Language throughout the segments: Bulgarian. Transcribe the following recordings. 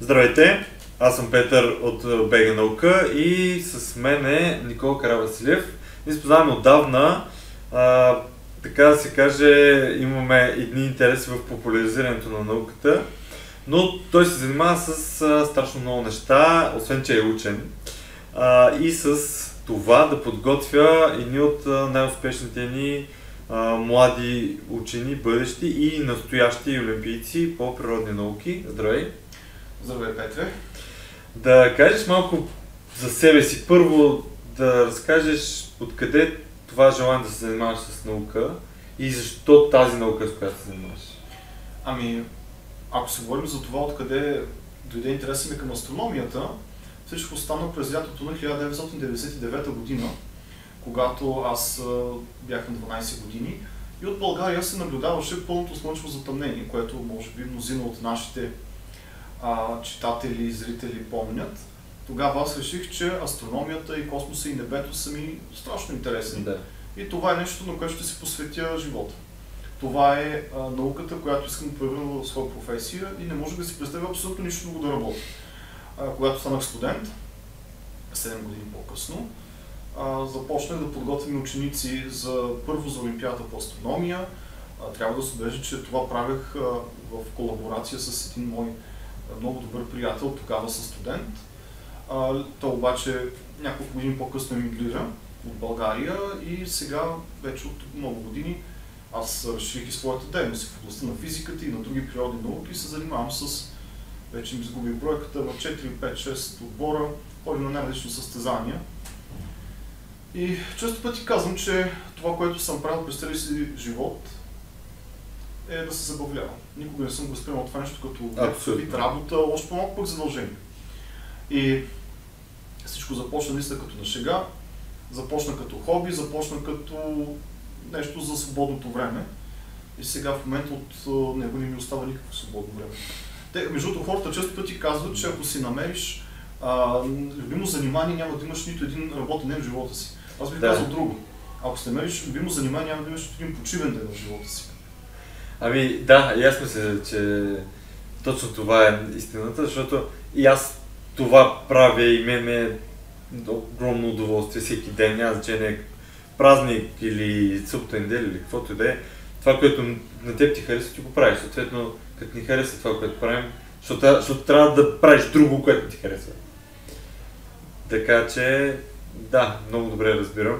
Здравейте, аз съм Петър от БГ Наука и с мен е Никола Каравасилев. Ние се познаваме отдавна, така да се каже, имаме едни интереси в популяризирането на науката, но той се занимава с страшно много неща, освен че е учен, и с това да подготвя едни от най-успешните ни млади учени, бъдещи и настоящи олимпийци по природни науки. Здравей! Здравей, Петре! Да кажеш малко за себе си. Първо да разкажеш откъде това желание да се занимаваш с наука и защо тази наука, с която се занимаваш. Ами, ако се говорим за това откъде дойде интересът ми към астрономията, всичко стана през лятото на 1999 година, когато аз бях на 12 години и от България се наблюдаваше пълното слънчево затъмнение, което може би мнозина от нашите читатели и зрители помнят. Тогава аз реших, че астрономията и космоса и небето са ми страшно интересни. Да. И това е нещо, на което ще си посветя живота. Това е науката, която искам да превърна в своя професия и не може да си представя абсолютно нищо друго да работя. Когато станах студент, 7 години по-късно, започнах да подготвям ученици първо за Олимпиадата по астрономия. Трябва да се отбележи, че това правех в колаборация с един мой много добър приятел, тогава със студент. Той обаче няколко години по-късно емигрира от България и сега вече от много години аз разширих и своята дейност в областта на физиката и на други природни науки и се занимавам с, вече ми изгубих бройката, в 4, 5, 6 отбора, ходим на най-различни състезания. И често пъти казвам, че това, което съм правил през целия си живот, е да се забавлявам. Никога не съм го възприемал това нещо като вид работа, още по-малко пък задължение. И всичко започна наистина като на шега, започна като хоби, започна като нещо за свободното време. И сега в момента от него не ми остава никакво свободно време. Между другото, хората често пъти казват, че ако си намериш любимо занимание, няма да имаш нито един работен ден в живота си. Аз бих казал друго. Ако си намериш любимо занимание, няма да имаш нито един почивен ден в живота си. Ами да, и аз мисля, че точно това е истината, защото и аз това правя и мен е огромно удоволствие всеки ден, няма значение празник или събота неделя или каквото и да е. Това, което на теб ти харесва, ти го правиш. Съответно, като ни харесва това, което правим, защото трябва да правиш друго, което ти харесва. Така че, да, много добре разбирам.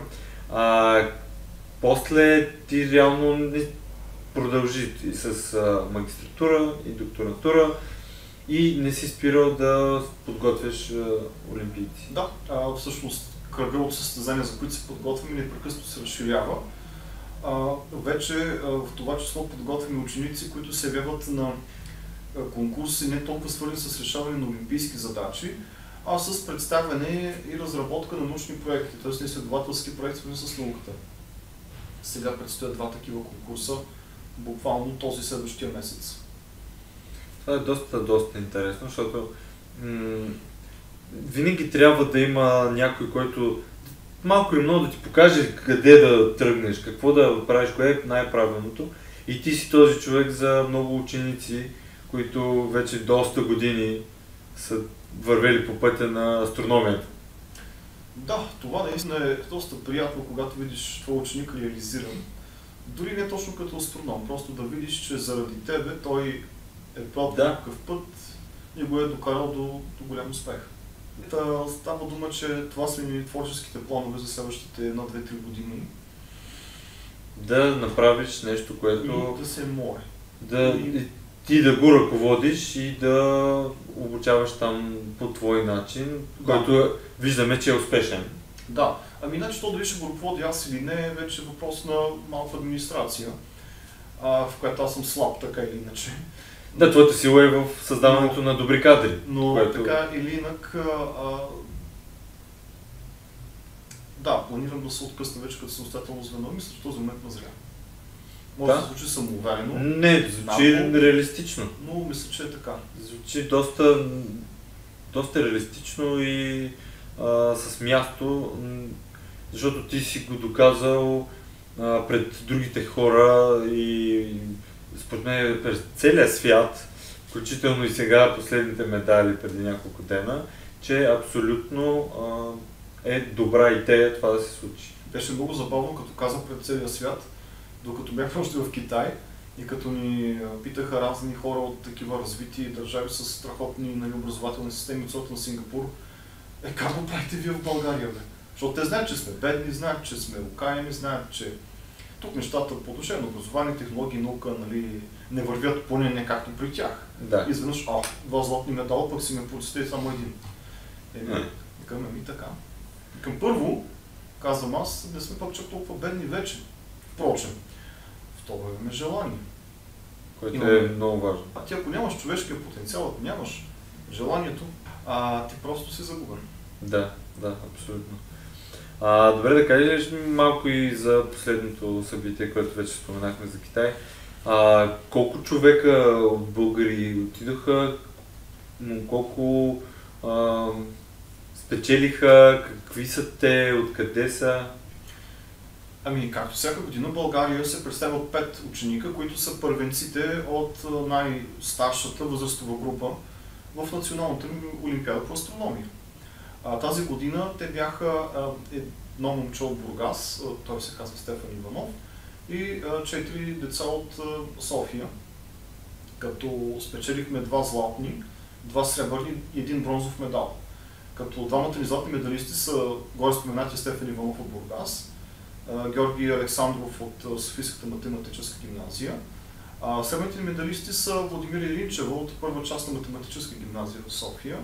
После ти реално не продължи с магистратура и докторантура и не си спирал да подготвяш олимпийци. Да, всъщност кръга от състезания, за които се подготвяме, непрекъснато се разширява. Вече в това число подготвяме ученици, които се явяват на конкурси не толкова свързани с решаване на олимпийски задачи, а с представяне и разработка на научни проекти, т.е. на изследователски проекти, свързани с науката. Сега предстоят два такива конкурса, буквално този следващия месец. Това е доста интересно, защото винаги трябва да има някой, който малко или много да ти покаже къде да тръгнеш, какво да правиш, кое е най-правилното. И ти си този човек за много ученици, които вече доста години са вървели по пътя на астрономията. Да, това наистина е доста приятно, когато видиш твой ученик реализиран. Дори не точно като астроном, просто да видиш, че заради тебе той е поел по някакъв път и го е докарал до голям успех. Става дума, че това са ми творческите планове за следващите 1-2-3 години. Да направиш нещо, което... И да се море. Ти да го ръководиш и да обучаваш там по твой начин, който виждаме, че е успешен. Да, ами иначе то дали ще го ръководи аз или не е вече въпрос на малка администрация, в която аз съм слаб, така или иначе. Да, твоята сила е в създаването на добри кадри. Но така или инак, да, планирам да се откъсна вече като самостоятелно звено, мисля, че този момент назря. Може да се звучи самоуверено. Не, звучи реалистично. Но мисля, че е така. Звучи доста реалистично и с място, защото ти си го доказал пред другите хора и според мен през целия свят, включително и сега последните медали преди няколко дена, че абсолютно е добра идея това да се случи. Беше много забавно, като казах пред целия свят, докато бяхме още в Китай и като ни питаха разни хора от такива развити държави с страхотни образователни системи, от на Сингапур, как го правите вие в България, бе? Защото те знаят, че сме бедни, знаят, че сме окаяни, знаят, че тук нещата по отношение на образование, технологии, наука, нали, не вървят поне не както при тях. Да. Изведнъж, два златни медала, пък си ме прочете само един. Викаме ми така. Към първо, казвам аз, не сме пак чак толкова бедни вече. Впрочем, второ имаме желание. Което е много важно. А ти ако нямаш човешкия потенциал, ако нямаш желанието, ти просто си загубен. Да, абсолютно. Добре, да кажеш малко и за последното събитие, което вече споменахме за Китай. Колко човека от българи отидоха, колко спечелиха, какви са те, откъде са? Ами, както всяка година, България се представя 5 ученика, които са първенците от най-старшата възрастова група в Националната олимпиада по астрономия. Тази година те бяха едно момче от Бургас, той се казва Стефан Иванов, и 4 деца от София, като спечелихме 2 златни, 2 сребърни и 1 бронзов медал. Като двамата ни златни медалисти са горе споменатия Стефан Иванов от Бургас, Георги Александров от Софийската математическа гимназия. Сребърните медалисти са Владимир Илинчева от първа част на математическа гимназия в София,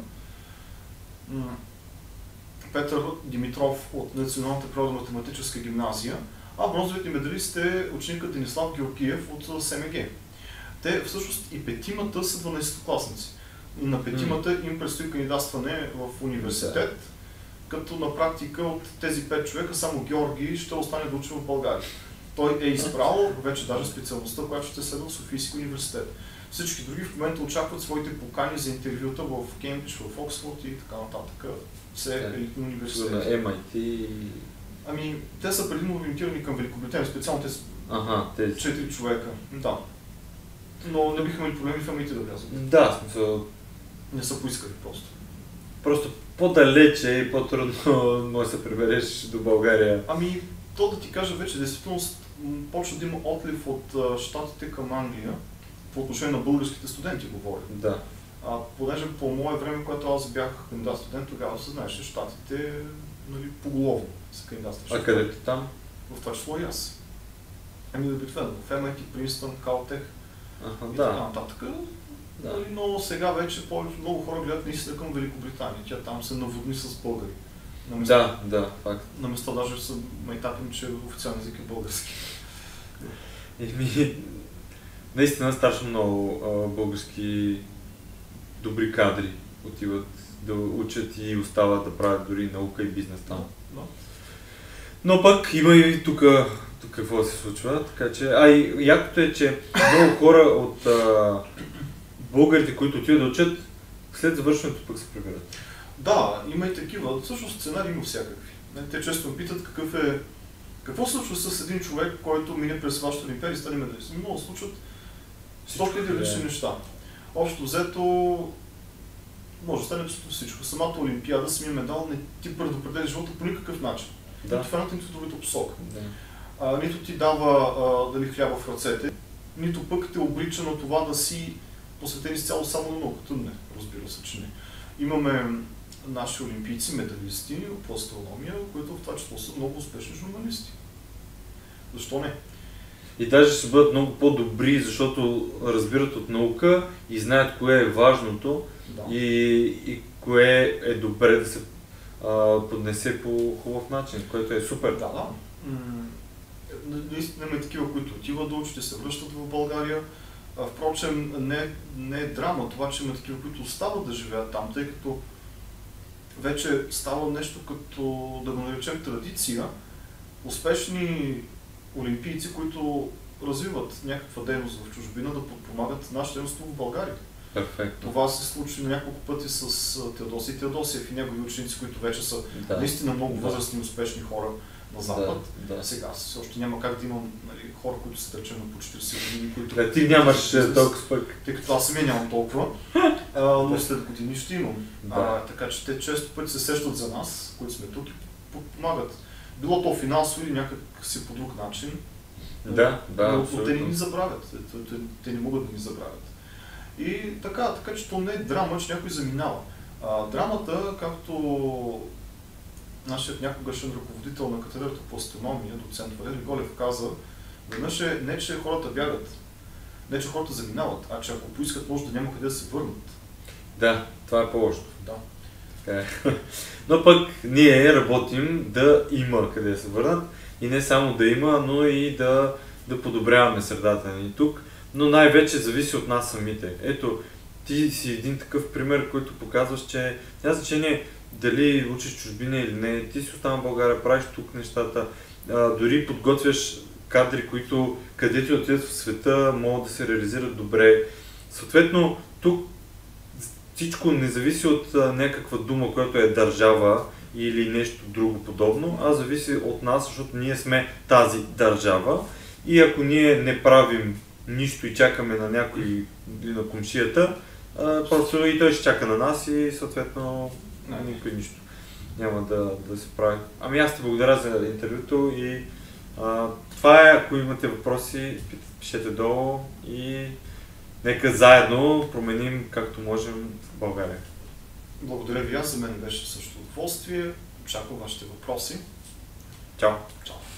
Петър Димитров от Националната природно-математическа гимназия, а бронзовите медалисти е ученикът Денислав Георгиев от СМГ. Те всъщност и петимата са 12-класници. И на петимата им предстои кандидатстване в университет, като на практика от тези 5 човека само Георги ще остане да учи в България. Той е избрал вече даже специалността, която ще следва в Софийски университет. Всички други в момента очакват своите покани за интервюта в Кембридж, в Оксфорд и така нататък. Все елитни университети. На MIT. Ами, те са предимно ориентирани към Великобритания, специално те са 4 човека. Да. Но не биха имали проблеми в MIT да влязат. Да, смисъл. Не са поискали просто. Просто по-далече и по-трудно може да се прибереш до България. Ами, то да ти кажа вече, действително почва да има отлив от щатите към Англия, по отношение на българските студенти говоря. Да. Понеже по мое време, когато аз бях кандидат студент, тогава се знаеше, щатите поголовно са кандидатстващи. А къде ти там? В това число и аз. Ами обикновено, в MIT, Принстън, Калтех и така нататък. Да. Но сега вече много хора гледат наистина към Великобритания. Тя там се наводни с българи. Да, факт. На места даже са майтапим, че официален език е български. Наистина страшно много български добри кадри отиват да учат и остават да правят дори наука и бизнес там. Да. Но пък има и тук какво се случва, така че... и якото е, че много хора от българите, които отиват да учат, след завършването пък се прибират. Да, има и такива. Всъщност сценарии има всякакви. Те често ме питат какво се случва с един човек, който мине през вашата олимпиада и стане медалист. Много се случват 100 000 лични неща. Общо взето може да стане всичко. Самата олимпиада, самия медал не ти предопределя живота по никакъв начин. Да. Нито в едната, нито в другата посока. Да. Нито ти дава хляба в ръцете, нито пък те обрича на това да си посветени изцяло само на науката. Не, разбира се, че не. Имаме наши олимпийци, медалисти по астрономия, които в това число са много успешни журналисти. Защо не? И даже ще бъдат много по-добри, защото разбират от наука и знаят кое е важното и кое е добре да се поднесе по хубав начин, което е супер. Да. Наистина има такива, които отиват да учат и се връщат в България. Впрочем, не е драма това, че има такива, които остават да живеят там, тъй като вече става нещо като, да го наречем, традиция. Успешни олимпийци, които развиват някаква дейност в чужбина, да подпомагат нашето дейност в България. Перфектно. Това се случи на няколко пъти с Теодосий Теодосиев и негови ученици, които вече са наистина много възрастни и успешни хора. на Запад. Да. Сега все още няма как да имам, нали, хора, които са търчени по 40 години, които... Да, ти нямаш толкова пък. Тъй като аз самия нямам толкова, но след години ще имам. Да. Така че те често пъти се сещат за нас, които сме тук и помагат. Било то финансово или някак си по друг начин. Да, но абсолютно. те не ни забравят. Те не могат да ни забравят. И така че то не е драма, че някой заминава. Драмата, както нашият някогашен ръководител на катедрата по астрономия, доцент Валери Голев, каза, веднъж не че хората бягат, не че хората заминават, а че ако поискат, може да няма къде да се върнат. Да, това е по-лошо. Да. Така е. Но пък ние работим да има къде да се върнат и не само да има, но и да подобряваме средата ни тук, но най-вече зависи от нас самите. Ето, ти си един такъв пример, който показваш, че няма значение дали учиш чужбина или не, ти си остана в България, правиш тук нещата, дори подготвяш кадри, които където отидат в света могат да се реализират добре. Съответно, тук всичко не зависи от някаква дума, която е държава или нещо друго подобно, а зависи от нас, защото ние сме тази държава и ако ние не правим нищо и чакаме на някой или на комшията, просто и той ще чака на нас и съответно никой нищо няма да се прави. Ами аз ти благодаря за интервюто и това е, ако имате въпроси, пишете долу и нека заедно променим както можем в България. Благодаря ви, аз за мен беше също удоволствие. Очаквам вашите въпроси. Чао! Чао!